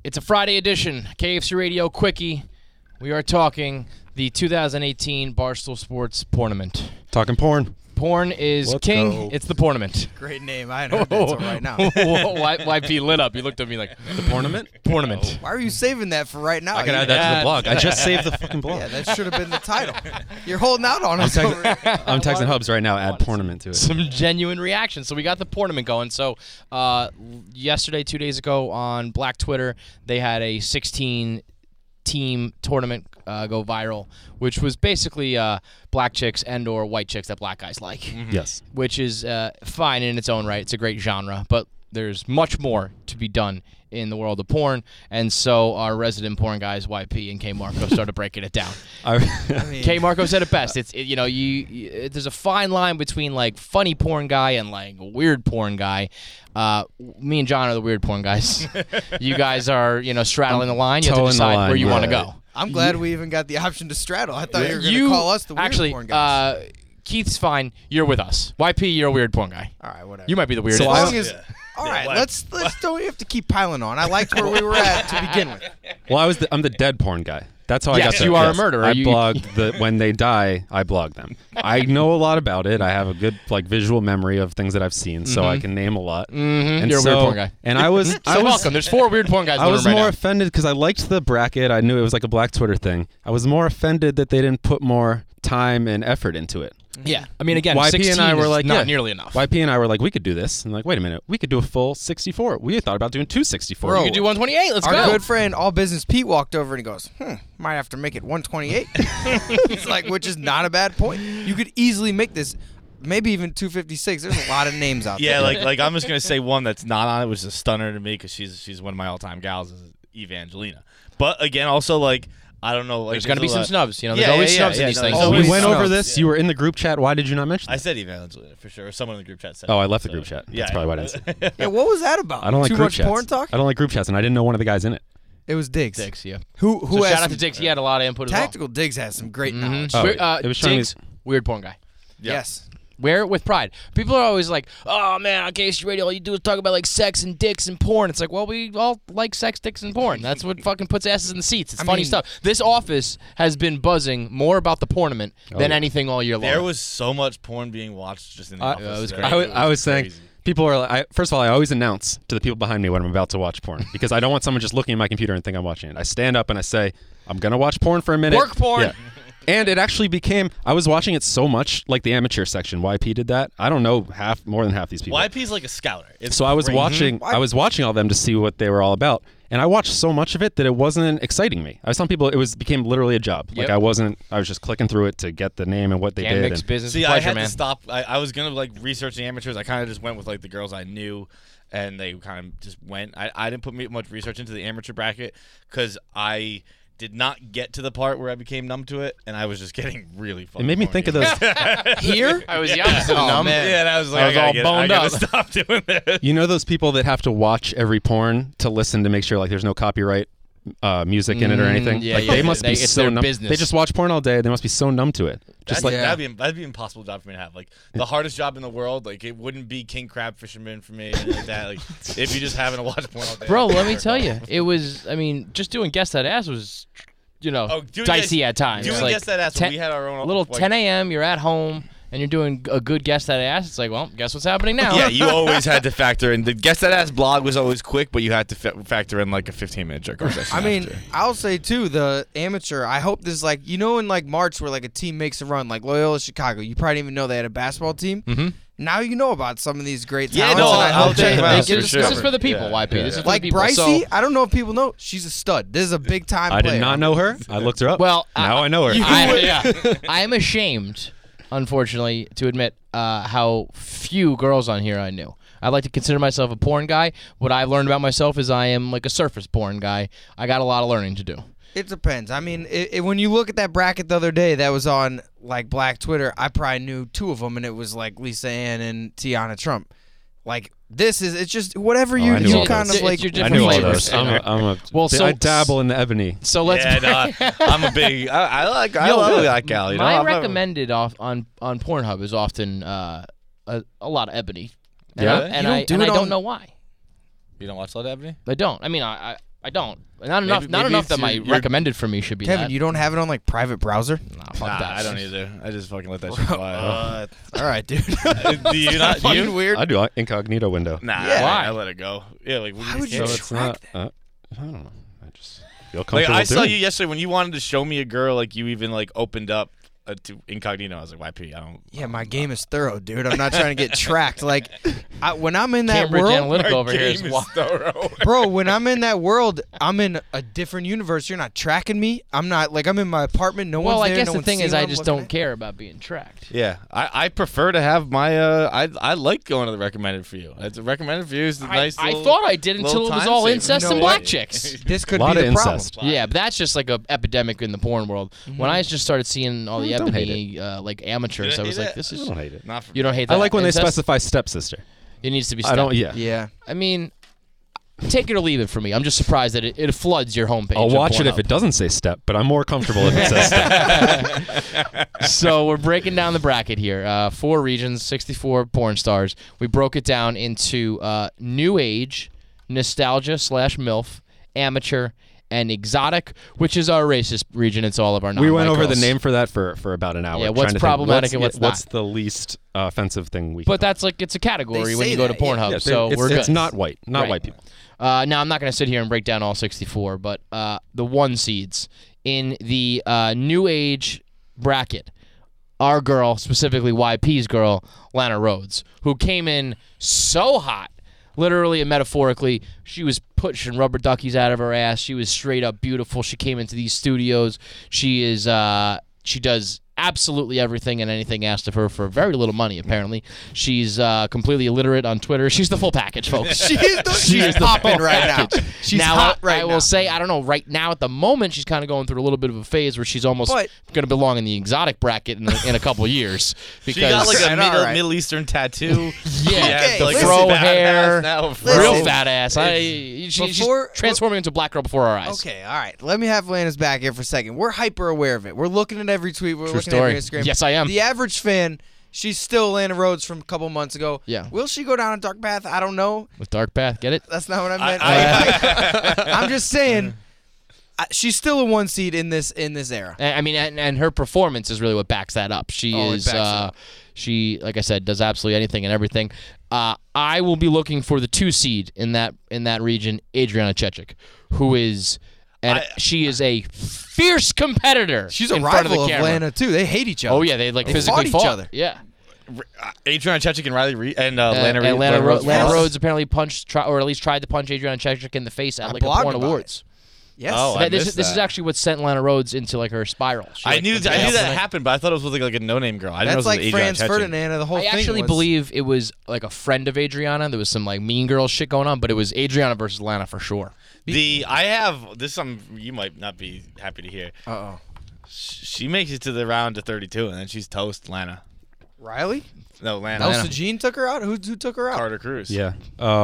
It's a Friday edition, KFC Radio Quickie. We are talking the 2018 Barstool Sports Tournament. Talking porn. Porn is Let's king. go. It's the tournament. Great name. I hadn't heard that until right now. YP lit up. You looked at me like, The tournament? tournament. Why are you saving that for right now? I can add that to the blog. I just saved the fucking blog. Yeah, that should have been the title. You're holding out on us. over here. I'm texting Hubs right now. Add tournament to it. Some genuine reaction. So we got the tournament going. So yesterday, 2 days ago on Black Twitter, they had a 16-team tournament go viral, which was basically black chicks and or white chicks that black guys like. Yes. Which is fine in its own right. It's a great genre, but there's much more to be done in the world of porn, and so our resident porn guys, YP and K Marco, started breaking it down. I mean, K Marco said it best. There's a fine line between like funny porn guy and like weird porn guy. Me and John are the weird porn guys. You guys are straddling the line. You have to Toeing the decide line, where you yeah. want to go. I'm glad we even got the option to straddle. I thought you were going to call us the weird actually, porn guys. Keith's fine. You're with us. YP, you're a weird porn guy. All right, whatever. You might be the weirdest. So As long as, all right, let's don't we have to keep piling on. I liked where we were at to begin with. Well, I'm the dead porn guy. That's how I got Yes, there. you are a murderer. I You- blog when they die. I blog them. I know a lot about it. I have a good visual memory of things that I've seen, so I can name a lot. And You're a weird porn guy. And I was Welcome. There's 4 weird porn guys. I was in the room more right now. offended because I liked the bracket. I knew it was like a Black Twitter thing. I was more offended that they didn't put more time and effort into it. Yeah, I mean, again, YP 16 and I were is like, not yeah. nearly enough. YP and I were like, we could do this. And like, wait a minute, we could do a full 64. We thought about doing 264. Bro, You could do 128. Let's Our go. good friend, All Business Pete, walked over and he goes, might have to make it 128. It's like, which is not a bad point. You could easily make this, maybe even 256. There's a lot of names out Yeah, there. like I'm just gonna say one that's not on it, which is a stunner to me because she's one of my all-time gals, is Evangelina. But again, also like I don't know, like There's going to be some snubs. There's Yeah, always yeah, snubs yeah, in these no, things. there's we always went over snubs. this. You were in the group chat. Why did you not mention I that? said Evangelina for sure. Someone in the group chat said. Oh, I it, left the so- group chat. Yeah, That's probably why I didn't say it. Yeah, what was that about? I don't like Too group much chats. porn talk? I don't like group chats, and I didn't know one of the guys in it. It was Diggs. Diggs, yeah. Who So has shout out some- to Diggs. He had a lot of input Tactical Diggs has some great knowledge. Oh, as it was showing Diggs, weird porn guy. Yes. Wear it with pride. People are always like, oh, man, on KC Radio, all you do is talk about, like, sex and dicks and porn. It's like, well, we all like sex, dicks, and porn. That's what fucking puts asses in the seats. It's funny mean- stuff. This office has been buzzing more about the tournament than yeah. anything all year long. There was so much porn being watched just in the office. it was today. great. I was saying, crazy. people are like, first of all, I always announce to the people behind me when I'm about to watch porn because I don't want someone just looking at my computer and think I'm watching it. I stand up and I say, I'm going to watch porn for a minute. Work porn. Yeah. And it actually became, I was watching it so much, like the amateur section. YP did that. I don't know more than half these people. YP's like a scouter. It's So I was crazy. watching. I was watching all of them to see what they were all about, and I watched so much of it that it wasn't exciting me. I was telling people it became literally a job. Yep. Like I was just clicking through it to get the name and what they Can't did. mix and- business See, with I pleasure, had man. to stop. I was gonna like research the amateurs. I kind of just went with like the girls I knew, and they kind of just went. I didn't put much research into the amateur bracket because I did not get to the part where I became numb to it, and I was just getting really fucking It made me think of those. Here? I was the opposite of numb. man. Yeah, and I was like, I was all I boned gotta up. stop doing this. You know those people that have to watch every porn to listen to make sure like there's no copyright music in it or anything. yeah, like yeah. they must be It's so their numb. busined. They just watch porn all day. They must be so numb to it. Just like That'd be an impossible job for me to have. Like the hardest job in the world. Like it wouldn't be king crab fisherman for me. And like that. Like if you just having to watch porn all day. Bro, let me tell you, it was, I mean, just doing Guess That Ass was, doing dicey Guess- at times. Doing Like, Guess That Ass. We had our own a little like, 10 a.m., you're at home, and you're doing a good Guess That Ass. It's like, well, guess what's happening now? Yeah, you always had to factor in. The Guess That Ass blog was always quick, but you had to factor in like a 15-minute jerk off session. I mean, after. I'll say too, the amateur. I hope this is like in like March where like a team makes a run, like Loyola Chicago. You probably didn't even know they had a basketball team. Mm-hmm. Now you know about some of these great Yeah, talents. no, and I I'll hope check they, them they out get for This sure. is discovered. for the people, Yeah. YP. This is for Like the people. Brycey, So, I don't know if people know she's a stud. This is a big time I player. did not know her. I looked her up. well, now I know her. I am ashamed, unfortunately, to admit how few girls on here I knew. I like to consider myself a porn guy. What I've learned about myself is I am like a surface porn guy. I got a lot of learning to do. It depends. I mean, when you look at that bracket the other day that was on like Black Twitter, I probably knew 2 of them, and it was like Lisa Ann and Tiana Trump. Like it's just whatever I you knew all kind those. of like. It's your I different knew all flavors. those. Well, so- I dabble in the ebony. So let's. yeah, no, I'm a big. I love that gal. You know, my I'm a- recommended on Pornhub is often a lot of ebony. Yeah? And You I don't do and I it don't on- know why. You don't watch a lot of Ebony? I don't. I mean, I I don't. Not enough. Not maybe enough it's that my your- recommended for me should be Kevin, that. you don't have it on like private browser? Nah, fuck Nah, that. I don't either. I just fucking let that shit fly. All right, dude. Do you not? Do Fucking you? weird. I do incognito window. Nah, Yeah. Why? I let it go. Yeah, like Why would you So it's track not. I don't know. I just feel Like comfortable I saw doing you it. yesterday when you wanted to show me a girl. Like you even like opened up to incognito. I was like, YP, I don't. Yeah, my game is thorough, dude. I'm not trying to get tracked. Like, when I'm in that Cambridge world, Analytica over here is wild. thorough. bro, when I'm in that world, I'm in a different universe. You're not tracking me. I'm not like I'm in my apartment. No Well, one's I there. guess no the one's thing seeing is, what I I'm just looking don't at. care about being tracked. Yeah, I prefer to have my I like going to the recommended for you. It's recommended for you is the nice. I little- thought I did until little it was time all saver. incest You know and what? black chicks. This could A lot be of the problem. incest. Yeah, but that's just like a epidemic in the porn world. When I just started seeing all the Don't hate ebony like amateurs, You I was hate like, it? this I is don't hate it. Not for you don't hate that. I like when they incest? specify stepsister. It needs to be. I don't. step. Yeah. Yeah. I mean, take it or leave it for me. I'm just surprised that it floods your homepage. I'll of watch it if Pornhub. it doesn't say step, but I'm more comfortable if it says step. So we're breaking down the bracket here. 4 regions, 64 porn stars. We broke it down into new age, nostalgia / MILF, amateur, and exotic, which is our racist region. It's all of our We went non-white over girls. the name for that for about an hour. Yeah, trying what's to think, problematic and what's not. What's the least offensive thing we But can that's like it's a category They when say you go to that, yeah. Pornhub. Yeah, so it's, we're good. it's not white. Not Right. white people. Now, I'm not going to sit here and break down all 64, but the 1 seeds in the new age bracket, our girl, specifically YP's girl, Lana Rhodes, who came in so hot, literally and metaphorically. She was pushing rubber duckies out of her ass. She was straight up beautiful. She came into these studios. She does absolutely everything and anything asked of her for very little money, apparently. She's completely illiterate on Twitter. She's the full package, folks. She's popping right now. She's now, hot right I now. will say, I don't know, right now at the moment, she's kind of going through a little bit of a phase where she's almost But- going to belong in the exotic bracket in a couple years. Because She got like a All right. Middle Eastern tattoo. Yeah, Okay, the listen. fro badass hair, now, Listen. real fat ass. She's Before- transforming into a black girl before our eyes. Okay, all right. Let me have Lana's back here for a second. We're hyper aware of it. We're looking at every tweet. We're True looking story. at every Instagram. Yes, I am. The average fan, she's still Lana Rhodes from a couple months ago. Yeah. Will she go down a dark path? I don't know. With Dark Path, get it? That's not what I meant. I- I'm just saying, she's still a 1 seed in this era. I mean, and her performance is really what backs that up. She Oh, it is, backs it up. she, like I said, does absolutely anything and everything. I will be looking for the 2 seed in that region, Adriana Chechik, who is, and she is a fierce competitor. She's a in front rival of of the camera. Lana too. They hate each other. Oh yeah, they like They physically fought each other. Yeah, Adrian Chechik and Riley Reid and Lana Reid. and Lana Rhodes. Lana Yes. Rhodes apparently or at least tried to punch Adriana Chechik in the face at I like a blogged porn about awards. Yes. Oh, I This missed is that. actually what sent Lana Rhodes into like her spiral. She, I like, knew went that down. happened, but I thought it was with like a no-name girl. I didn't That's know it was like with Adrian Franz Chechik. Ferdinand. The whole I thing actually was, believe it was like a friend of Adriana. There was some like mean girl shit going on, but it was Adriana versus Lana for sure. I have this. You might not be happy to hear. Uh-oh. She makes it to the round of 32, and then she's toast. Lana. Riley? No, Lana. Elsa Jean took her out? Who took her out? Carter Cruz. Yeah.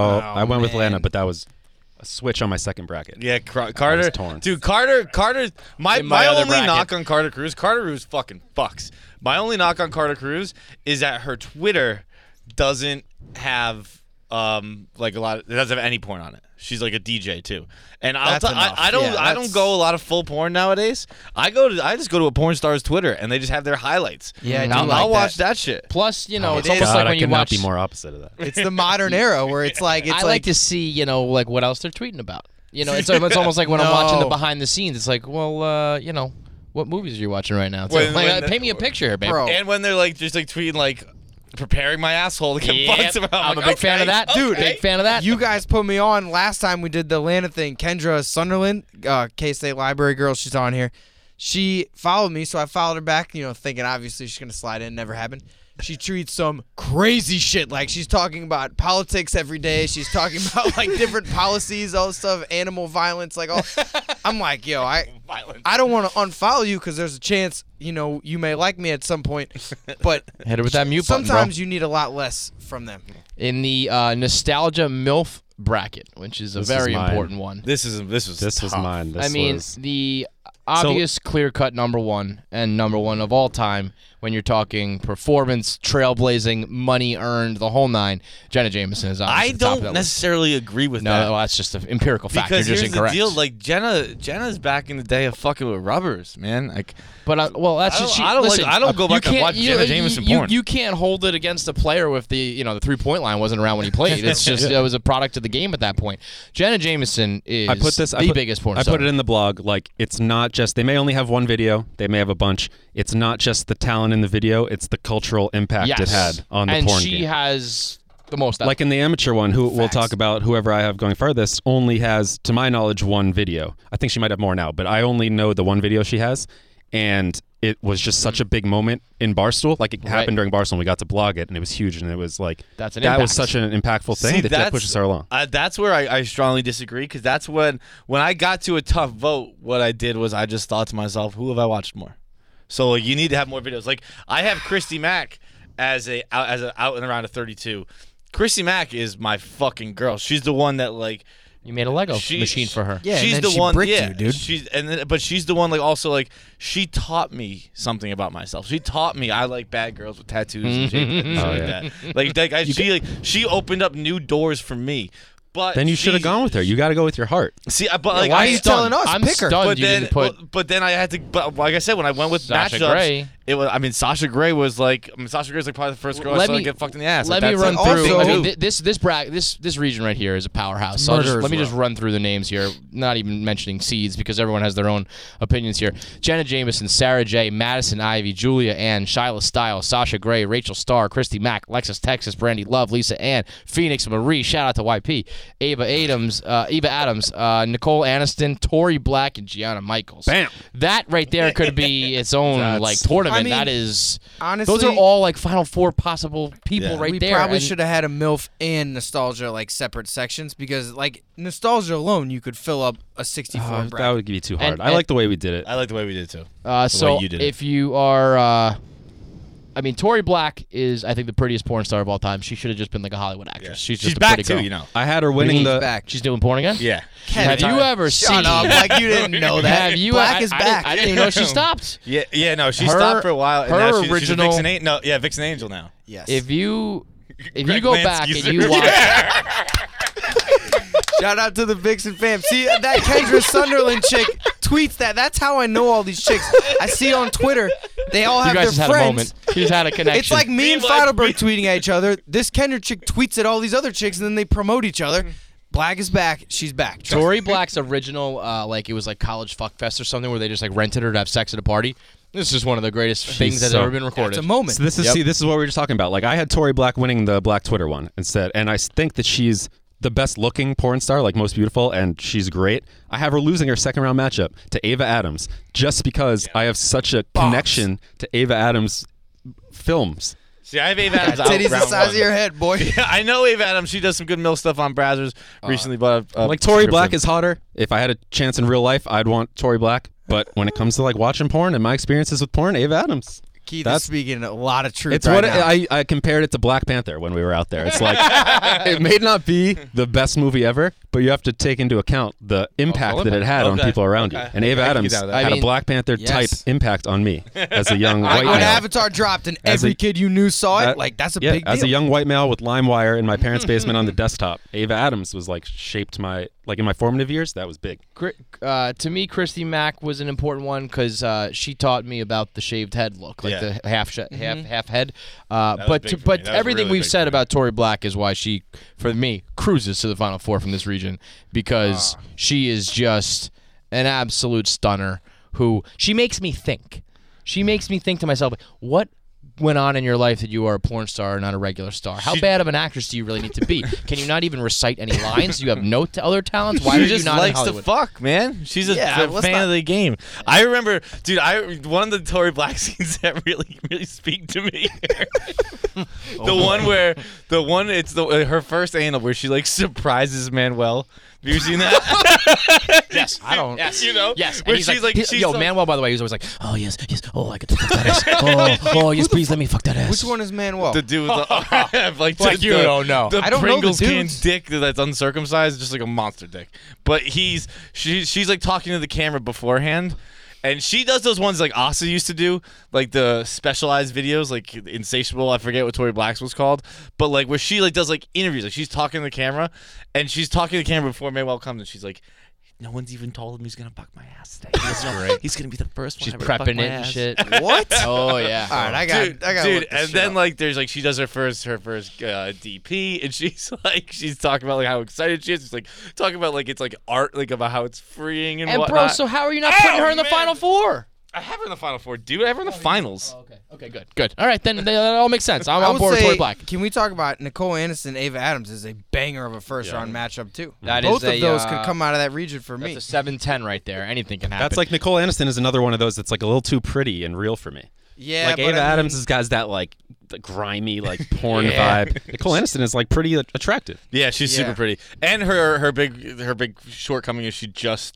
I went with man. Lana, but that was a switch on my second bracket. Yeah, I Carter. was torn. Dude, Carter. My In my other only bracket. knock on Carter Cruz. Carter Cruz fucking fucks. My only knock on Carter Cruz is that her Twitter doesn't have like a lot. It doesn't have any porn on it. She's like a DJ too, and That's enough. I don't Yeah, I don't that's- go a lot of full porn nowadays. I just go to a porn star's Twitter and they just have their highlights. Yeah, I do I'll, like I'll that. watch that shit. Plus, you know, Oh, it's it almost is. like God, when I you could not watch. be more opposite of that. It's the modern era where it's like I like to see, you know, like what else they're tweeting about. You know, it's almost like when I'm watching the No. behind the scenes. It's like, well, you know, what movies are you watching right now? too? When- Like, when the- paint me a picture here, babe. Bro. And when they're like just like tweeting like preparing my asshole to get Yep. fucked about. I'm a like, big fan of okay, that, Dude, Big fan of that. You guys put me on last time we did the Lana thing. Kendra Sunderland, K-State Library girl, she's on here. She followed me, so I followed her back, you know, thinking obviously she's going to slide in. Never happened. She tweets some crazy shit. Like, she's talking about politics every day. She's talking about, like, different policies, all this stuff, animal violence, like, all. I'm like, yo, Violence. I don't want to unfollow you because there's a chance, you know, you may like me at some point. But Hit her with that mute button, bro. sometimes you need a lot less from them. In the nostalgia MILF bracket, which is a This is very mine. important one. This was This was mine. This I mean, was, the obvious clear-cut number one of all time when you're talking performance, trailblazing, money earned, the whole nine, Jenna Jameson is obviously I the top of don't that list. necessarily agree with No, that. well, that's just an empirical fact. Because You're just here's incorrect. the deal, like Jenna's back in the day of fucking with rubbers, man. Like, But well, that's I just don't- I don't listen, like- I don't go you back and can't- watch Jenna Jameson porn. You can't hold it against a player with the 3-point line wasn't around when he played. It's just it was a product of the game at that point. Jenna Jameson is the biggest porn I star. put it in the blog. Like, it's not just, they may only have one video, they may have a bunch. It's not just the talent in the video, it's the cultural impact yes. it had on the and porn she game. has the most. Like in the amateur one, who we'll Facts. talk about, whoever I have going farthest, only has, to my knowledge, one video. I think she might have more now, but I only know the one video she has. And it was just such a big moment in Barstool. Like, it happened during Barstool, and we got to blog it, and it was huge. And it was like, That's an that impact. was such an impactful thing that pushes her along. That's where I strongly disagree, because that's when I got to a tough vote, what I did was I just thought to myself, who have I watched more? So like, you need to have more videos. Like, I have Christy Mack as a out and around a 32. Christy Mack is my fucking girl. She's the one that like. You made a Lego machine for her. Yeah, she's and then the she one. bricked Yeah, you, dude. But she's the one. Like, also, like, she taught me something about myself. She taught me I like bad girls with tattoos and shit and shit like that. She opened up new doors for me. But Then you should have gone with her. You got to go with your heart. See, but like, why are I you stunned. telling us? I'm Pick her. stunned But you then, didn't put. but then I had to. But like I said, when I went with Sasha matchups, Grey. it was. I mean, Sasha Grey was like. Sasha Grey's like probably the first girl I saw get fucked in the ass. Let Like, me that's run a big through. thing I to mean, do. this region right here is a powerhouse. So let me just run through the names here. Not even mentioning seeds because everyone has their own opinions here. Jenna Jameson, Sarah J, Madison Ivy, Julia Ann, Shyla Stiles, Sasha Grey, Rachel Starr, Christy Mack, Lexus Texas, Brandy Love, Lisa Ann, Phoenix Marie. Shout out to YP, Eva Adams, Nicole Aniston, Tori Black, and Gianna Michaels. Bam. That right there could be its own like tournament. I mean, that is. Honestly, Those are all like Final Four possible people right we there. probably and- should have had a MILF and nostalgia like separate sections, because like nostalgia alone, you could fill up a 64 That bracket. would be too hard. And- I like the way we did it. I like the way we did it too. So way you did it. if you are, I mean, Tori Black is, I think, the prettiest porn star of all time. She should have just been like a Hollywood actress. She's just a back pretty girl. too, you know. I had her winning She's the. back. She's doing porn again. Yeah. Have you ever seen? Shut up! Like you didn't know that. Have you? Black is back. I didn't even know she stopped. Yeah. No, she Her- stopped for a while. And her now she's original- a Vixen Vixen Angel now. Yes. If you Greg go Lansky, back and sir. you watch, Shout out to the Vixen fam. See, that Kendra Sunderland chick tweets that. That's how I know all these chicks. I see on Twitter, they all you have guys their just had a friends. moment. You just had a connection. It's like me and Me and Feidelberg tweeting at each other. This Kendra chick tweets at all these other chicks, and then they promote each other. Black is back. She's back. Trust me. Tori Black's original, like it was like College Fuck Fest or something, where they just like rented her to have sex at a party. This is one of the greatest things that's so- ever been recorded. It's a moment. So this is this is what we were just talking about. Like, I had Tori Black winning the Black Twitter one instead, and I think that she's the best looking porn star, like most beautiful, and she's great. I have her losing her second round matchup to Ava Adams just because I have such a connection to Ava Adams films. See, I have Ava Adams out Titties the round size one. of your head, boy. Yeah, I know Ava Adams. She does some good mill stuff on Brazzers recently, but Like, Tori Black is hotter. If I had a chance in real life, I'd want Tori Black. But when it comes to like watching porn and my experiences with porn, Ava Adams. Keith That's- is speaking a lot of truth. It's right what now. I compared it to Black Panther when we were out there. It's like it may not be the best movie ever, but you have to take into account the impact that it had on Okay. people around you. Okay. And Ava I can Adams get down with had that. I mean, a Black Panther type yes. impact on me as a young Like white when male. Avatar dropped and As every a- kid you knew saw it, That- like that's a Yeah, big deal. as a young white male with LimeWire in my parents' basement on the desktop, Ava Adams was like shaped my in my formative years. That was big. To me, Christy Mack was an important one because she taught me about the shaved head look, like Yeah. the half head. was But big for me. but That was everything really we've big said for me. about Tori Black is why she, for me, cruises to the Final Four from this region because she is just an absolute stunner. Who she makes me think. She makes me think to myself, what went on in your life that you are a porn star and not a regular star? How bad of an actress do you really need to be? Can you not even recite any lines? Do you have no other talents? Why She are you just not in likes to Hollywood? fuck, man. She's a Yeah, let's fan not- of the game. I remember, dude. One of the Tori Black scenes that really speak to me. It's her first anal where she like surprises Manuel. Have you seen that? Yes, I don't. Yes, You know? Yes, Where and he's she's like, like- she's yo, so- Manuel. By the way, he was always like, oh yes, oh I get to fuck that ass. Oh yes, please let me fuck that ass. Which one is Manuel? The dude with the, like you don't know. The I don't know the Pringles can dudes. dick that's uncircumcised, just like a monster dick. But she's like talking to the camera beforehand, And she does those ones like Asa used to do, like the specialized videos, like Insatiable. I forget what Tory Black's was called, but like where she like does like interviews, like she's talking to the camera, and she's talking to the camera before Maywell comes, and she's like, "No one's even told him he's gonna buck my ass today. He's gonna be the first one. She's ever to buck prepping my it and ass." shit. What? Oh yeah. All right, I got Dude, look this and shit then up. like there's like she does her first DP, and she's talking about like how excited she is. She's like talking about like it's like art, like about how it's freeing and And whatnot. bro, so how are you not putting her in the man. Final Four? I have her in the Final Four, dude. I have her in the finals. Okay. Okay. Good. All right, then that all makes sense. I'm I on would board with say, Tory Black. can we talk about Nicole Anderson, Ava Adams is a banger of a first round matchup too. That Both is of a, those could come out of that region for me. That's a 7-10 right there. Anything can happen. That's like Nicole Aniston is another one of those that's like a little too pretty and real for me. Yeah, Like but Ava I mean, Adams has that like the grimy like porn vibe. Nicole Aniston is like pretty attractive. Yeah, she's super Yeah. pretty, and her big shortcoming is she just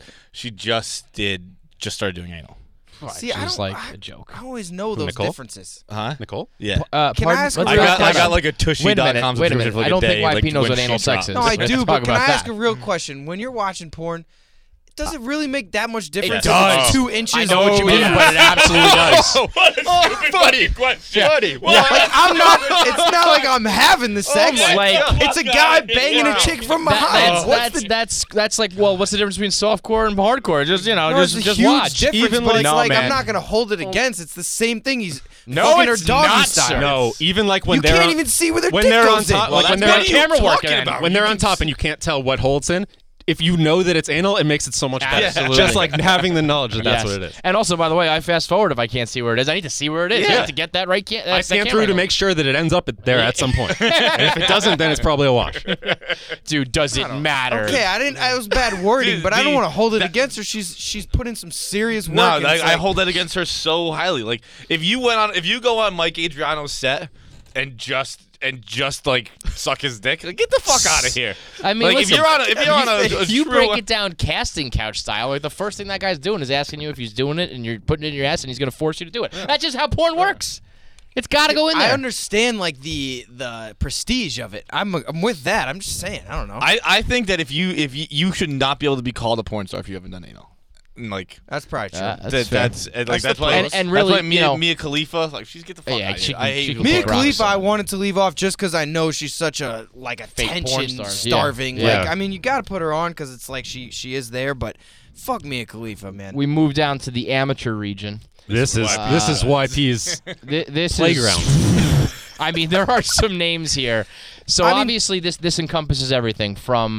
started doing anal. See, I She's don't- like a joke. I always know those Nicole? differences. Huh? Nicole? Yeah. Can I Pardon? ask a Let's real talk I about got that. like a tushy.com Wait a minute. subscription for like I don't a think day, YP like, knows when what she anal sex dropped. is. No, I Let's do, talk but can about I ask that. a real question? When you're watching porn, does it really make that much difference? does. If it's 2 inches. I know what you over? mean, but it absolutely does. What a stupid fucking question. Buddy, Like I'm not. It's not like I'm having the sex. my Like God. it's a guy banging a chick from behind. That's like, well, what's the difference between softcore and hardcore? Just No, just it's a just huge watch. difference, Even but like- it's No, like I'm man. not gonna hold it against. It's the same thing. He's No, fucking her it's doggy not, style. sir. No, even like when You they're can't on, even see where their when dick they're on goes in. top, Well, like when that's they're what camera work talking in. about? when they're on top and you can't tell what holds in. If you know that it's anal, it makes it so much better. Absolutely. Just like having the knowledge that that's Yes. what it is. And also, by the way, I fast forward if I can't see where it is. I need to see where it is. Yeah. I need to get that right. I scan through to make sure that it ends up there at some point. And if it doesn't, then it's probably a wash. Dude, does it matter? Okay, I didn't. I was bad wording, Dude, but I don't the- want to hold it against her. She's put in some serious work. No, and it's I like- hold that against her so highly. Like if you go on Mike Adriano's set and just like suck his dick, like get the fuck out of here. I mean, like listen, if you're on a if you true- break it down casting couch style, like the first thing that guy's doing is asking you if he's doing it, and you're putting it in your ass, and he's gonna force you to do it. That's just how porn works. It's got to go in there. I understand like the prestige of it. I'm with that. I'm just saying. I don't know. I think that if you should not be able to be called a porn star if you haven't done anal. And, like That's probably true. That's fair. that's why And really, that's why you know- Mia Khalifa, like she's get the fuck Yeah, out of she here. can- I hate she people can Mia fuck calling her Khalifa, I porn wanted to leave off just because I know she's such a Fake porn attention star, yeah. starving. Yeah. Like I mean, you got to put her on because it's like she is there. But fuck Mia Khalifa, man. we move down to the amateur region. This is YP's This playground. is. I mean, there are some names here. So I mean- obviously, this encompasses everything from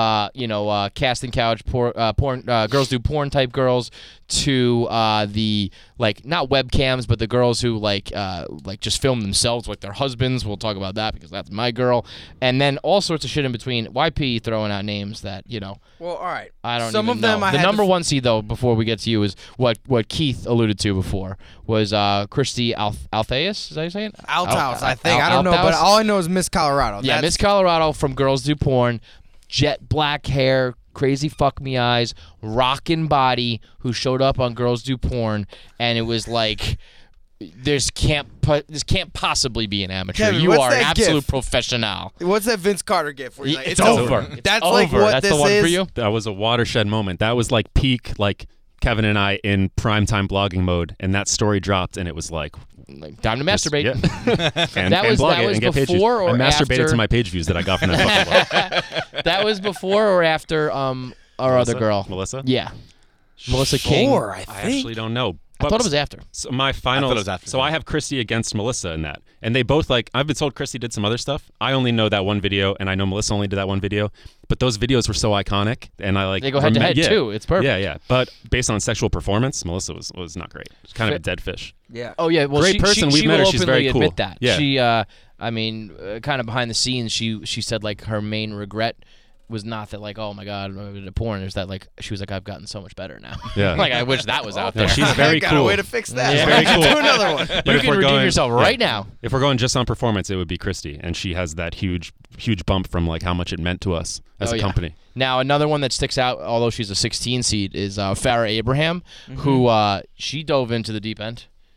casting couch, porn, girls do porn type girls, to the like not webcams, but the girls who like just film themselves like their husbands. We'll talk about that because that's my girl, and then all sorts of shit in between. YP throwing out names that Well, all right. I don't. Some even of them know. I The had number to- one seed though, before we get to you, is what Keith alluded to before was Christy Altheus. Is that how you say it? Altaus, I think. I don't know, Altaus? but all I know is Miss Colorado. Yeah, That's- Miss Colorado from Girls Do Porn, jet black hair, crazy fuck me eyes, rockin' body, who showed up on Girls Do Porn, and it was like, this can't possibly be an amateur. Kevin, you what's are an that absolute gif? professional. What's that Vince Carter gift? Where he's like, It's over. It's That's over. like what That's this the one is. for you. That was a watershed moment. That was like peak, like Kevin and I in primetime blogging mode, and that story dropped, and it was like Like, time to masturbate. Yeah. and, That and was- blog that it was and get page views. before or I masturbated after- to my page views that I got from that fucking blog. That was before or after our other girl. Melissa? Yeah. Melissa King. Sure, I I think. actually don't know. I thought it was after. So my final. it was after So that. I have Christy against Melissa in that, and they both like. I've been told Christy did some other stuff. I only know that one video, and I know Melissa only did that one video. But those videos were so iconic, and I like. They go head to head, yeah. too. It's perfect. Yeah, yeah. But based on sexual performance, Melissa was not great. It's kind of a dead fish. Yeah. Oh yeah, well, Great she, person. She, We've she met will her. She's openly very cool. admit that. Yeah. She, I mean, kind of behind the scenes, she said like her main regret was not that like, oh my god, the porn. Is that like she was like, I've gotten so much better now. Yeah. Like I wish that was out No, there. she's very got cool. a way to fix that. Yeah. Very cool. Do another one. But you if can we're redeem going- yourself yeah. right now. If we're going just on performance, it would be Christy, and she has that huge bump from like how much it meant to us as Oh, a yeah. company. Now, another one that sticks out, although she's a 16 seed, is Farrah Abraham, who she dove into the deep end.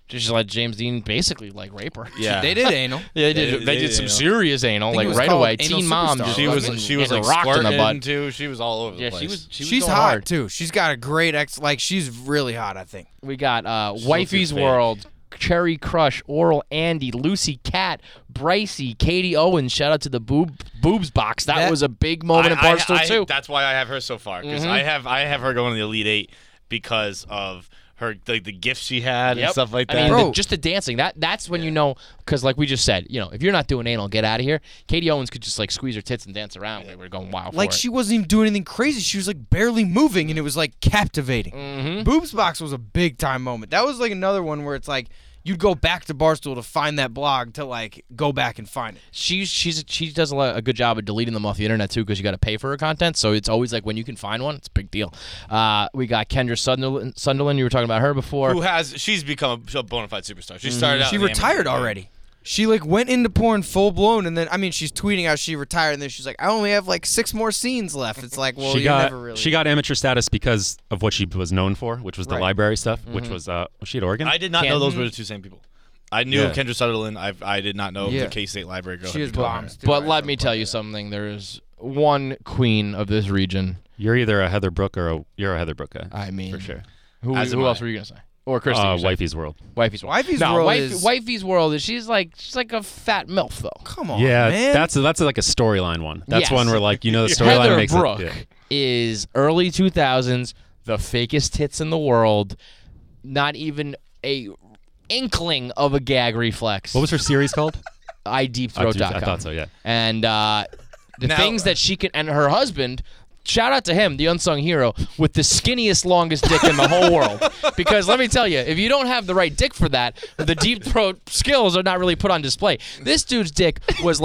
Just let James Dean basically rape her. Yeah. They did anal. Yeah, they They did did some anal. serious anal, think it was right called away. Anal Teen mom Superstar. just She was fucking she was getting like rocked in the squirting butt. too. She was all over Yeah, the place. She's going hot hard. too. She's got a great she's really hot, I think. We got looks Wifey's fake. World, Cherry Crush, Oral Andy, Lucy Cat, Brycey, Katie Owens. Shout out to the boobs box. That was a big moment in Barstool too. That's why I have her so far because Mm-hmm. I have her going to the Elite Eight because of her the gifts she had and Yep. stuff like I that. mean, Bro. just the dancing. That's when you know, because like we just said, if you're not doing anal, get out of here. Katie Owens could just squeeze her tits and dance around. We were going wild Like for it. she wasn't even doing anything crazy. She was barely moving, and it was captivating. Mm-hmm. Boobs Box was a big time moment. That was another one where it's you'd go back to Barstool to find that blog to go back and find it. She does a good job of deleting them off the internet too, because you got to pay for her content. So it's always when you can find one, it's a big deal. We got Kendra Sunderland. You were talking about her before. She's become a bona fide superstar. She started out. She in the retired amateur game. already. She went into porn full blown, and then she's tweeting out she retired, and then she's like, I only have 6 more scenes left. It's well, she you got never really. she got amateur status because of what she was known for, which was the Right. library stuff, which was she at Oregon? I did not know those were the two same people. I knew Yeah. Kendra Sutherland. I did not know Yeah. the K-State library girl. She had is become her. bombs. too. But I let know me about tell you that. something. There's one queen of this region. You're either a Heather Brooke or you're a Heather Brooke guy. I mean, for sure. Who As am else I. were you gonna say? Or Christy? you said? Wifey's World. Wifey's World. Wifey's no, World is- Wifey's World is she's like a fat milf though. Come on, Yeah, man. that's like a storyline one. That's Yes. one where the storyline Heather makes Brooke it. Yeah. is early 2000s, the fakest tits in the world. Not even a inkling of a gag reflex. What was her series called? iDeepthroat.com. I thought so. Yeah. And the Now- things that she can, and her husband, shout out to him, the unsung hero, with the skinniest, longest dick in the whole world. Because let me tell you, if you don't have the right dick for that, the deep throat skills are not really put on display. This dude's dick was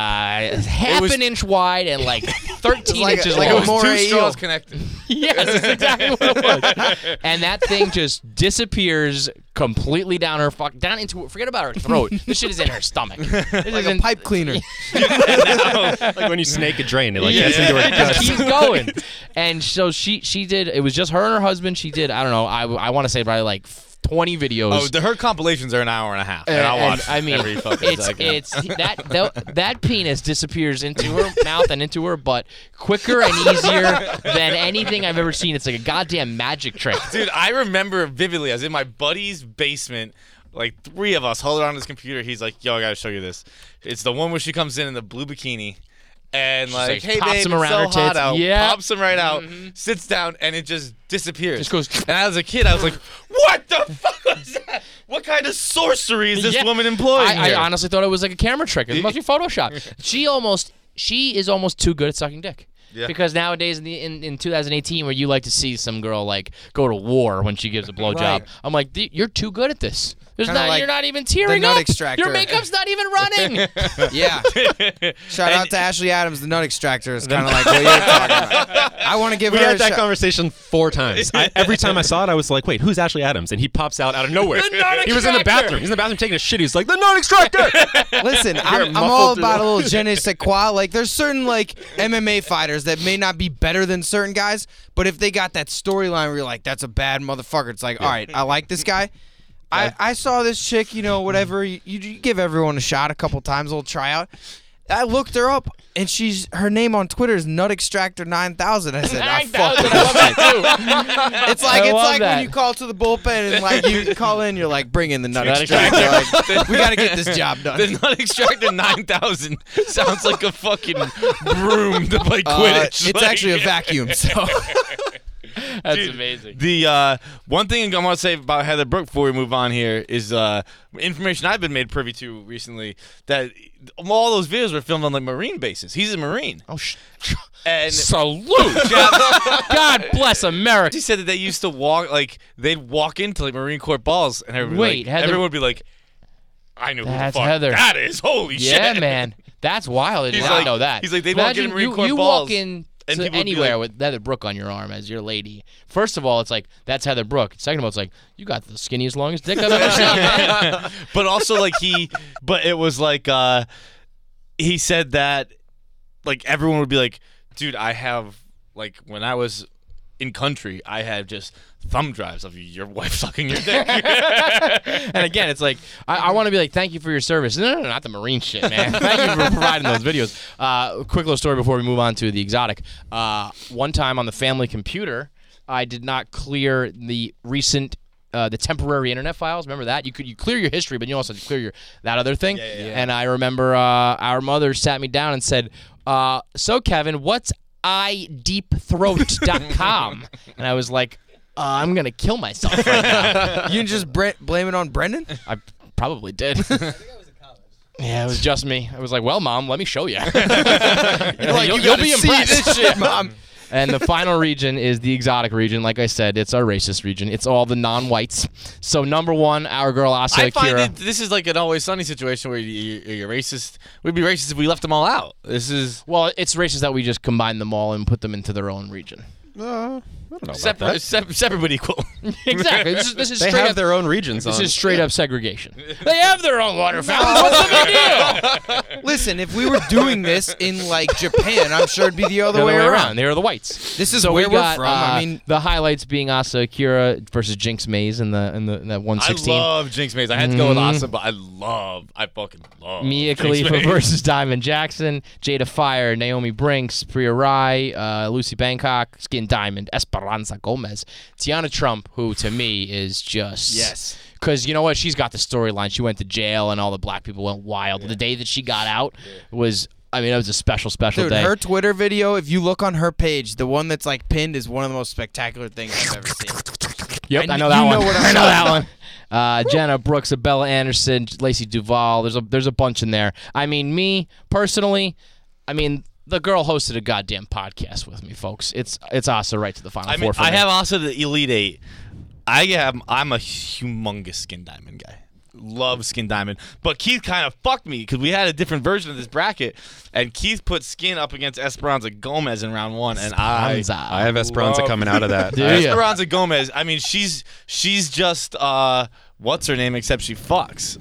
half an inch wide and 13 like inches a- like long. a Two Moray straws eel. connected. Yes, that's exactly what it was. And that thing just disappears completely down her down into forget about her throat. This shit is in her stomach. This Like is a in- pipe cleaner. Like when you snake a drain, it gets into her it just guts. keeps going. And so she did. It was just her and her husband. She did. I don't know. I want to say probably 20 videos. Oh, her compilations are an hour and a half, and I'll watch I mean, every fucking second. it's that penis disappears into her mouth and into her butt quicker and easier than anything I've ever seen. It's like a goddamn magic trick. Dude, I remember vividly. I was in my buddy's basement, 3 of us holding on to his computer. He's like, "Yo, I gotta show you this. It's the one where she comes in the blue bikini." And like, hey pops babe, him it's around so her hot tits. out. Yeah. Pops him right out, sits down, and it just disappears. Just goes- And as a kid, I was like, "What the fuck was that? What kind of sorcery is this Yeah. woman employing I here?" honestly thought it was like a camera trick. It must be Photoshop. She is almost too good at sucking dick. Yeah. Because nowadays in 2018, where you like to see some girl go to war when she gives a blowjob, Right. I'm like, you're too good at this. Kinda like you're not even tearing the nut up. extractor. Your makeup's not even running. Yeah. Shout out to Ashley Adams, the nut extractor. Is kind of like what you're talking about. I want to give We her had a that shout. conversation 4 times. Every time I saw it, I was like, "Wait, who's Ashley Adams?" And he pops out of nowhere. The nut He was in the extractor. bathroom. He's in the bathroom taking a shit. He's like, "The nut extractor." Listen, I'm all about a little je ne sais quoi. There's certain MMA fighters that may not be better than certain guys, but if they got that storyline where you're like, that's a bad motherfucker, it's like, all right, I like this guy. I saw this chick, whatever. You give everyone a shot a couple times, a little tryout. I looked her up, and her name on Twitter is Nut Extractor 9000. I said, I fuck 9,000, with I love that that too. shit. It's like love that. when you call to the bullpen and you call in, you're like, bring in the Nut Nut Extractor. Like, we got to get this job done. The Nut Extractor 9000 sounds like a fucking broom to play Quidditch. It's actually a vacuum. So That's Dude, amazing. The one thing I want to say about Heather Brooke before we move on here is information I've been made privy to recently that all those videos were filmed on Marine bases. He's a Marine. Oh, And salute. God bless America. he said that they used to walk, they'd walk into Marine Corps balls, and Wait, Heather- everyone would be like, I know who the That's fuck Heather. that is. Holy shit. Yeah, man. That's wild. I did He's not like- know that. he's like, they walk Imagine in Marine you, Corps you balls, walk in and to people would be anywhere like- with Heather Brooke on your arm as your lady. First of all, it's like, that's Heather Brooke. Second of all, it's like, you got the skinniest, longest dick I've ever seen, man. But also, but it was he said that, everyone would be like, dude, I have, when I was in country, I had just thumb drives of your wife sucking your dick. And again, it's like I want to be like, thank you for your service. No, not the Marine shit, man. Thank you for providing those videos. Quick little story before we move on to the exotic. One time on the family computer, I did not clear the recent. The temporary internet files. Remember that? You clear your history, but you also clear that other thing. Yeah. And I remember our mother sat me down and said, so Kevin, what's ideepthroat.com? And I was like, I'm going to kill myself right now. You can just blame it on Brendan? I probably did. Yeah, it was just me. I was like, well, Mom, let me show you. You'll be impressed. This shit, Mom. And the final region is the exotic region. Like I said, it's our racist region. It's all the non-whites. So number one, our girl Asa I find Akira. this is like an Always Sunny situation where you're racist. We'd be racist if we left them all out. This is Well, it's racist that we just combine them all and put them into their own region. I don't know about that. separate but equal. Exactly. This is They straight have up. their own regions. This on. is straight up segregation. They have their own water fountains. What's the big deal? Listen, if we were doing this in like Japan, I'm sure it'd be the other way around. They are the whites. This is So where we we're got, from. I mean, the highlights being Asa Akira versus Jinx Maze in that I 116. love Jinx Maze. I had to go with Asa, but I fucking love Mia Jinx Khalifa Maze. versus Diamond Jackson, Jada Fire, Naomi Brinks, Priya Rai, Lucy Bangkok, Skin Diamond, Esperanza Gomez, Tiana Trump, who to me is just yes. because you know what, she's got the storyline. She went to jail and all the black people went wild. The day that she got out was. I mean, it was a special Dude, day. her Twitter video, if you look on her page, the one that's like pinned is one of the most spectacular things I've ever seen. Yep, I I know kn- that you one. know what I'm I know that talking one. Jenna Brooks, Abella Anderson, Lacey Duvall. There's a bunch in there. I mean, me personally, the girl hosted a goddamn podcast with me, folks. It's Asa right to the final four for I me. have also the Elite Eight. I'm a humongous Skin Diamond guy. Love Skin Diamond. But Keith kind of fucked me because we had a different version of this bracket, and Keith put Skin up against Esperanza Gomez in round one, and I have Esperanza love- coming out of that. Do ya? Esperanza Gomez. I mean, she's just what's her name except she fucks.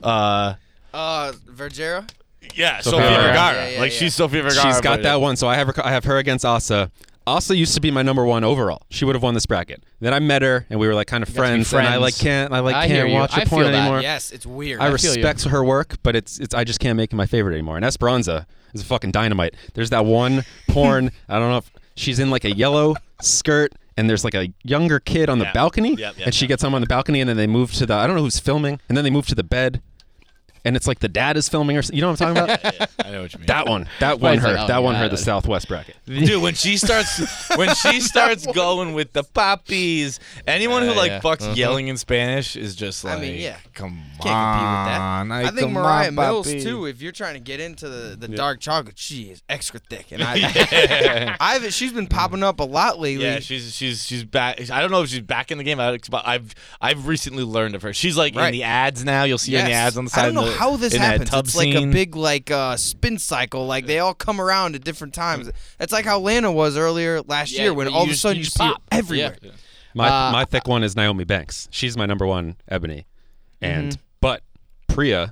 Vergara? Yeah, Sofia Sofia Vergara. Vergara. Yeah, Like yeah. she's Sofia Vergara. She's got but- that one, so I have her against Asa. Asa used to be my number one overall. She would have won this bracket. Then I met her, and we were like kind of got to be friends, and I friends. can't I hear can't you. watch I her porn feel that. anymore. Yes, it's weird. I feel you. respect her work, but it's I just can't make it my favorite anymore. And Esperanza is a fucking dynamite. There's that one porn. I don't know if she's in like a yellow skirt, and there's like a younger kid on the Yeah. balcony, Yep, and she gets him on the balcony, and then they move to the I don't know who's filming, and then they move to the bed, and it's like the dad is filming, or you know what I'm talking about? Yeah, I know what you mean. That won Wait her. a second. Oh, That won her God. the Southwest bracket. Dude, when she starts going with the poppies, anyone who like yeah. fucks yelling in Spanish is just like, I mean, yeah. come Can't compete with that. on. I think come Mariah on, Mills papi. too. If you're trying to get into the dark chocolate, she is extra thick, and she's been popping up a lot lately. Yeah, she's back. I don't know if she's back in the game, but I've recently learned of her. She's like in Right. the ads now. You'll see her in the Yes. ads on the side. I don't know of the, how this in that happens. tub It's like a scene. big spin cycle. Like they all come around at different times. It's like how Lana was earlier last Yeah, year when but all you of a just- sudden you you just see her pop. everywhere. Yeah. My thick one is Naomi Banks. She's my number one ebony, and but Priya.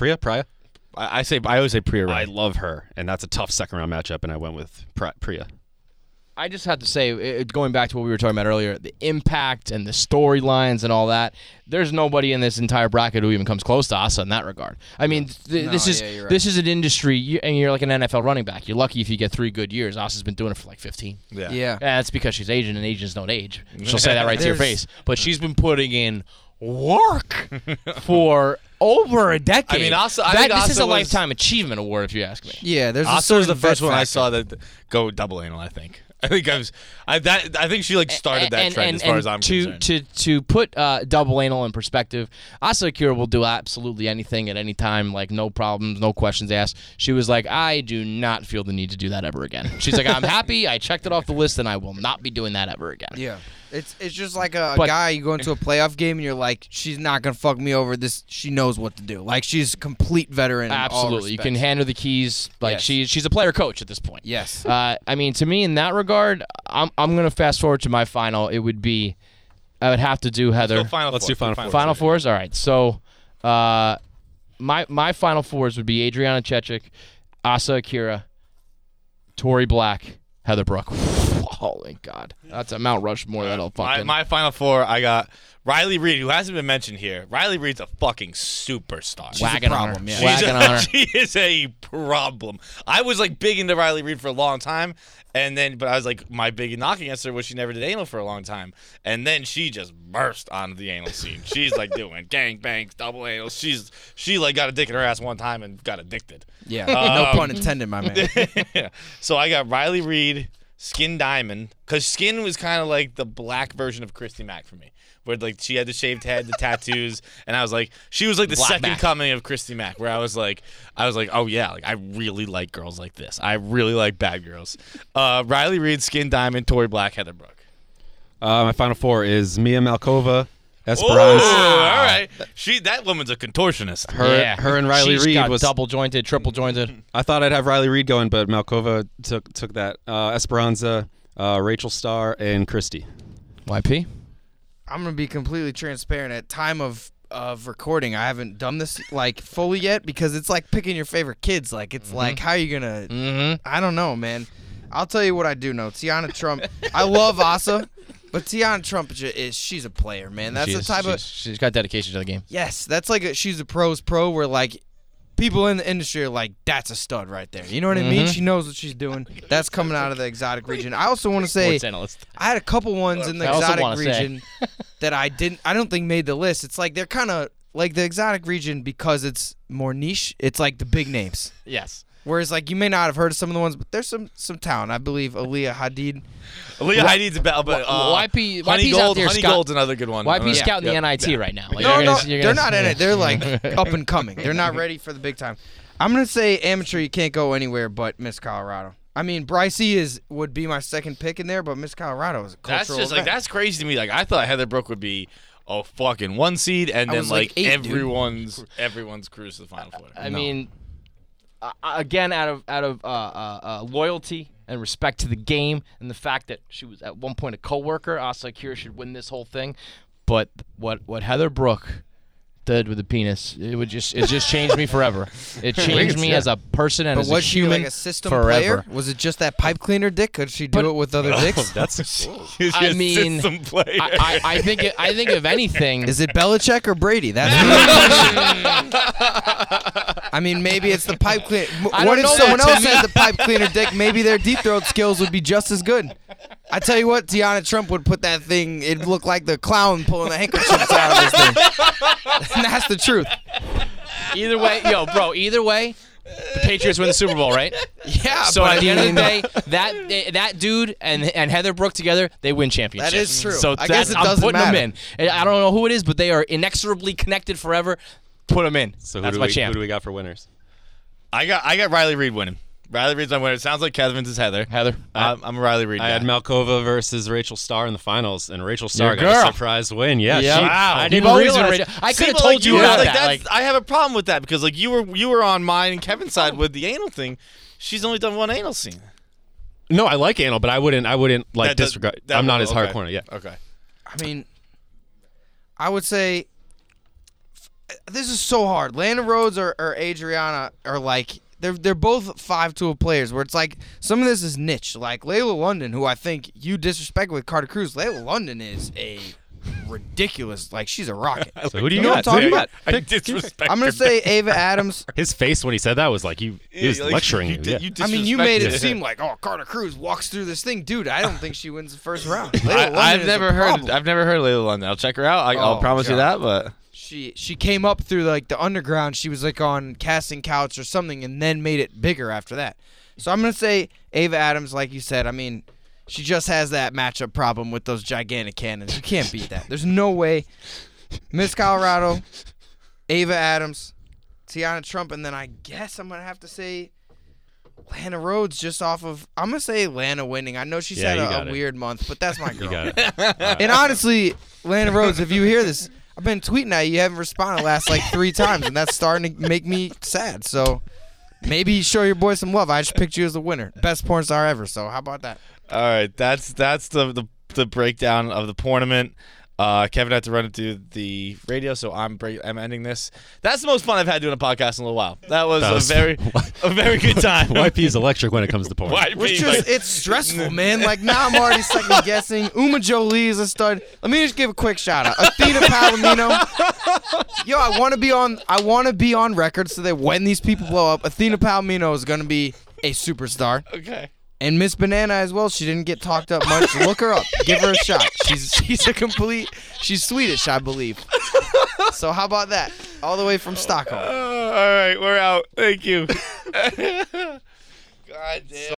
I always say Priya I Rai. love her, and that's a tough second round matchup, and I went with Priya. I just have to say, going back to what we were talking about earlier, the impact and the storylines and all that, there's nobody in this entire bracket who even comes close to Asa in that regard. I mean, this you're right. this is an industry, and you're like an NFL running back. You're lucky if you get 3 good years. Asa's been doing it for like 15. Yeah. Yeah. Yeah, that's because she's Asian, and Asians don't age. She'll say that right to your There's- face. But she's been putting in work for over a decade. I mean, Asa- I think this is Asa a was- lifetime achievement award, if you ask me. Yeah, there's a Asa was the certain first vet one I factor. saw that go double anal. I think I think she like started that trend as far as I'm concerned. To put double anal in perspective, Asa Akira will do absolutely anything at any time, like no problems, no questions asked. She was like, I do not feel the need to do that ever again. She's like, I'm happy, I checked it off the list, and I will not be doing that ever again. Yeah. It's just like a But- guy, you go into a playoff game and you're like, she's not gonna fuck me over. She knows what to do. Like she's a complete veteran. in all Absolutely, you can respects. hand her the keys. Like Yes. she's a player coach at this point. Yes. I mean, to me, in that regard, I'm gonna fast forward to my final. It would be, I would have to do Heather. Go Final Let's Four. do Final Go Four. Final fours. All right. So, my final fours would be Adriana Chechik, Asa Akira, Tori Black, Heather Brooke. Holy God, that's a Mount Rushmore. That'll fucking. My final four, I got Riley Reid, who hasn't been mentioned here. Riley Reid's a fucking superstar. Wagon on her. problem, yeah. Wagon on her. She is a problem. I was like big into Riley Reid for a long time, but I was like, my big knock against her was she never did anal for a long time, and then she just burst onto the anal scene. She's like doing gangbangs, double anal. She like got a dick in her ass one time and got addicted. Yeah, no pun intended, my man. Yeah. So I got Riley Reid, Skin Diamond, because Skin was kind of like the black version of Christy Mack for me, where like she had the shaved head, the tattoos, and I was like, she was like the Black second Mac. coming of Christy Mack, where I was like, oh yeah, like I really like girls like this. I really like bad girls. Riley Reid, Skin Diamond, Tori Black, Heather Brooke. My final four is Mia Malkova, Esperance. Oh, all right. That woman's a contortionist. Her and Riley She's Reid got was. double jointed, triple jointed. I thought I'd have Riley Reid going, but Malkova took that. Esperanza, Rachel Starr, and Christy. YP. I'm gonna be completely transparent. At time of recording, I haven't done this like fully yet because it's like picking your favorite kids. Like it's like how you gonna? Mm-hmm. I don't know, man. I'll tell you what I do know. Tiana Trump. I love Asa, but Tiana Trump she's a player, man. That's the type of She's got dedication to the game. yes. That's like she's a pro's pro. Where like people in the industry are like, that's a stud right there. You know what I mean? She knows what she's doing. That's coming out of the exotic region. I also want to say Sports analyst. I had a couple ones in the I also exotic wanna say. region that I don't think made the list. It's like they're kind of like the exotic region because it's more niche. It's like the big names. Yes. Whereas like you may not have heard of some of the ones, but there's some talent. I believe Aaliyah Hadid. Aaliyah Hadid's about, but YP Honey YP's out there Gold's another good one. YP's Yeah. scouting Yeah. the NIT right now. Like, No, you're no, gonna- you're they're gonna- not in it. They're like up and coming. They're not ready for the big time. I'm gonna say amateur. You can't go anywhere but Miss Colorado. I mean, Brycey would be my second pick in there, but Miss Colorado is a cultural That's just like event. that's crazy to me. Like I thought Heather Brooke would be a fucking 1 seed, and I then was like 8, dude. everyone's cruise to the final four. I mean, again, out of loyalty and respect to the game, and the fact that she was at one point a coworker, Asa Akira should win this whole thing. But what Heather Brooke did with the penis, it just changed me forever. It changed me as a person and But as a was she human like a system forever. player? Was it just that pipe cleaner dick? Could she do it with other dicks? That's I mean, system player. I think if anything, Is it Belichick or Brady? That's I mean, maybe it's the pipe cleaner. I What don't if know someone that, else Timmy. has the pipe cleaner dick? Maybe their deep throat skills would be just as good. I tell you what, Tiana Trump would put that thing. It'd look like the clown pulling the handkerchiefs out of this thing. And that's the truth. either way, either way, the Patriots win the Super Bowl, right? Yeah. So but at the I end of the mean, day, that dude and Heather Brooke together, they win championships. That is true. So I guess it I'm doesn't putting matter. them in. And I don't know who it is, but they are inexorably connected forever. Put them in. so. That's Who my do champ. we got for winners? I got Riley Reid winning. Riley Reid's my winner. It sounds like Kevin's is Heather. Heather. I'm a Riley Reid I guy. had Malkova versus Rachel Starr in the finals, and Rachel Starr Your got girl. a surprise win. Yeah, Yeah. she, Wow. I You've didn't always realize. been- I See, could have but, told like, you were about like, that. that's- Like, I have a problem with that because like you were on mine and Kevin's side with the anal thing. She's only done one anal scene. No, I like anal, but I wouldn't like That- disregard. that- I'm not his okay. hardcore. Yeah. Okay. I mean, I would say this is so hard. Lana Rhodes or Adriana are like they're both 5-tool players. Where it's like some of this is niche. Like Layla London, who I think you disrespect with Carter Cruz. Layla London is a ridiculous. Like she's a rocket. So who do you You know what got? I'm talking about? I disrespect. I'm gonna say Ava Adams. His face when he said that was like he was lecturing you. Yeah. I mean, you made it seem like Carter Cruz walks through this thing, dude. I don't think she wins the first round. Layla London I've is never a heard. problem. I've never heard of Layla London. I'll check her out. I'll Oh, promise you that. God. But She came up through like the underground. She was like on casting couch or something, and then made it bigger after that. So I'm gonna say Ava Adams, like you said. I mean, she just has that matchup problem with those gigantic cannons. You can't beat that. There's no way. Miss Colorado, Ava Adams, Tiana Trump, and then I guess I'm gonna have to say Lana Rhodes just off of. I'm gonna say Lana winning. I know she's Yeah, had you a got it. weird month, but that's my girl. You got it. And honestly, Lana Rhodes, if you hear this, I've been tweeting at you. You haven't responded the last like 3 times, and that's starting to make me sad. So maybe show your boy some love. I just picked you as the winner. Best porn star ever. So how about that? all right, that's the breakdown of the tournament. Kevin had to run into the radio, so I'm ending this. That's the most fun I've had doing a podcast in a little while. That was a very good time. YP is electric when it comes to porn. It's stressful, man. Like, now I'm already second guessing. Uma Jolie is a stud. Let me just give a quick shout out. Athena Palomino. Yo, I want to be on record so that when these people blow up, Athena Palomino is gonna be a superstar. Okay. And Miss Banana as well. She didn't get talked up much. Look her up. Give her a shot. She's she's Swedish, I believe. So how about that? All the way from Stockholm. All right, we're out. Thank you. God damn.